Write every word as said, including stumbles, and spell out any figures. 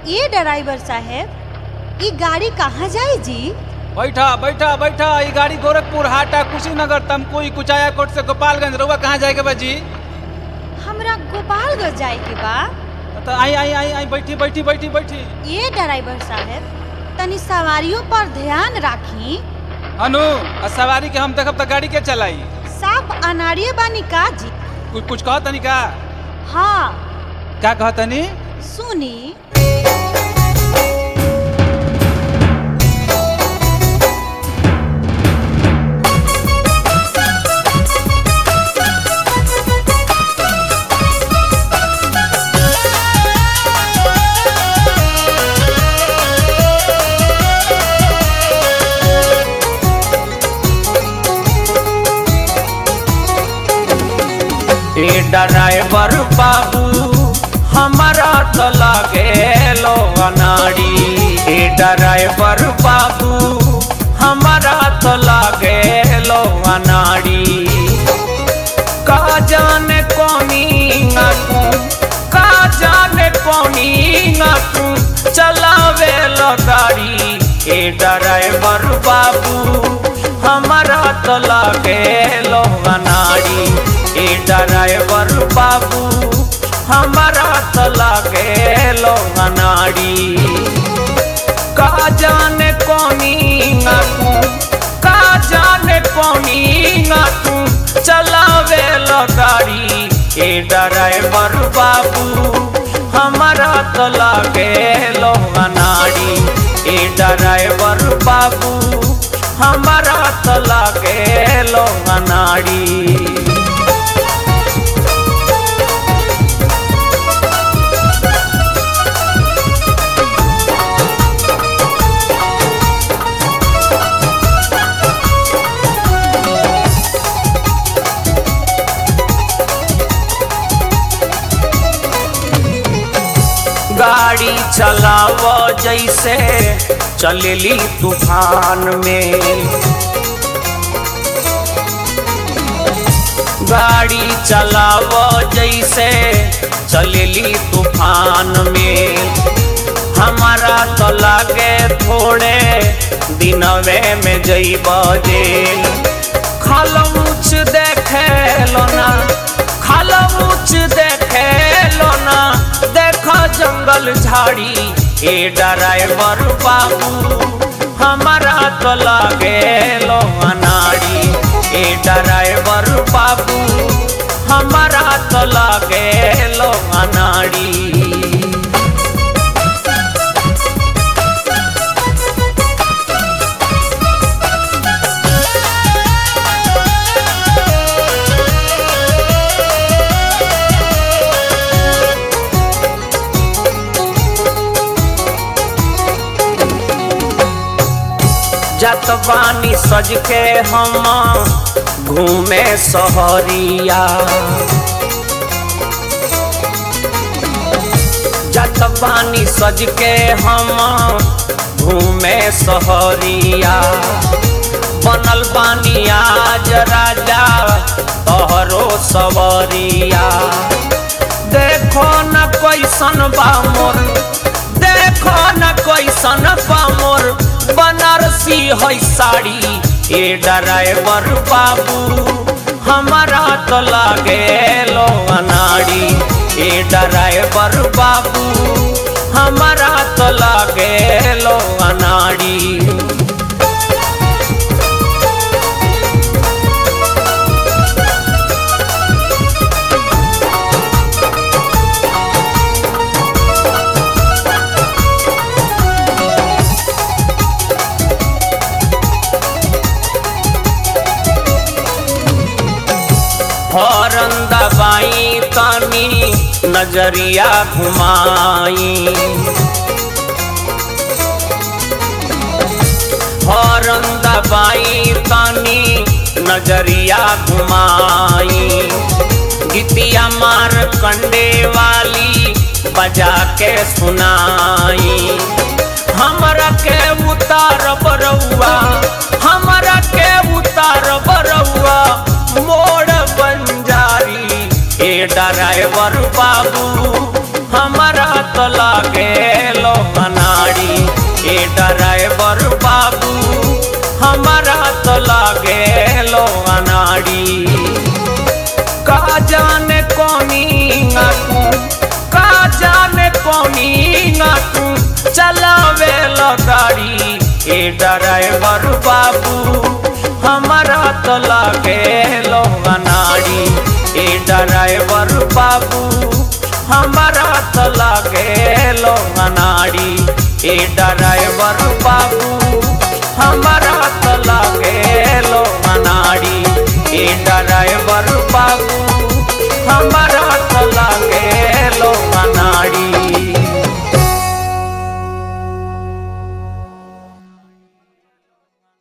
ये ड्राइवर साहेब ये गाड़ी कहाँ जाए जी? बैठा बैठा बैठा ये गाड़ी गोरखपुर हाटा कुशीनगर तमकुई कुचाया कोट से गोपालगंज रउआ कहाँ जाएगा बा जी? हमरा गोपालगंज जाए के बा। तो आई आई आई आई बैठी बैठी बैठी बैठी। ये ड्राइवर साहेब तनी सवारियों पर ध्यान राखी। अनु सवारी के हम देखब तो गाड़ी के चलाई। साफ अनाड़िए बानी का जी? कुछ कुछ कह तनी का? हाँ क्या कह तनी? सुनी ड्राइवर बाबू हमारा तो लागे लो अनाड़ी। ड्राइवर बाबू हमारा तो लागे लो अनाड़ी। का जाने कौनी तू का जाने कौनी तू चलावे लो गाड़ी। ए ड्राइवर बाबू हमारा तो लागे लो अनाड़ी। ए ड्राइवर बाबू हमारा तो लागे लो अनाड़ी। का जाने कौनी तू का जाने कौनी तू चलावे लो गाड़ी। ए ड्राइवर बाबू हमारा तो लागे लो अनाड़ी। ए ड्राइवर बाबू हमारा तो लागे लो अनाड़ी। गाड़ी चलावो जैसे चलेली तूफान में। गाड़ी चलावो जैसे चलेली तूफान में। हमारा तो लागे थोड़े दिनवे में जइब जेल। खालमुच देखे लो ना खालमुच देखे लो ना देखो जंगल झाड़ी। ए ड्राइवर बाबू हमारा तो लागे लो अनाड़ी। ए ड्राइवर बाबू हमारा तो लागे लो अनाड़ी। जत बानी सज के हम घूमे सहरिया। जत बानी सज के हम घूमे सहरिया। बनल बानी आज राजा तोहरो सवरिया। देखो न कैसन बा मोर देखो न कैसन बा मोर बनारसी है साड़ी। ए ड्राइवर बाबू हमारा तो लागे लो अनाड़ी। ए ड्राइवर बाबू हमारा तो लागे लो अनाड़ी। हॉर्न दबाई तानी नजरिया घुमाई। हॉर्न दबाई तानी नजरिया घुमाई। गीतिया मार कंडे वाली बजा के सुनाई। हमरा के उतार बरौआ हमरा के उतार बरौआ मोड़ बंजारी। ए ड्राइवर बाबू हमारा तो लागे लो जाने कौनी तू का जाने कौनी तू चलावे लो गाड़ी ए ड्राइवर बाबू हमारा तो लागे लो अनाड़ी ए ड्राइवर बाबू हमारा तो लागे लो अनाड़ी ए ड्राइवर बाबू हमारा तो लागे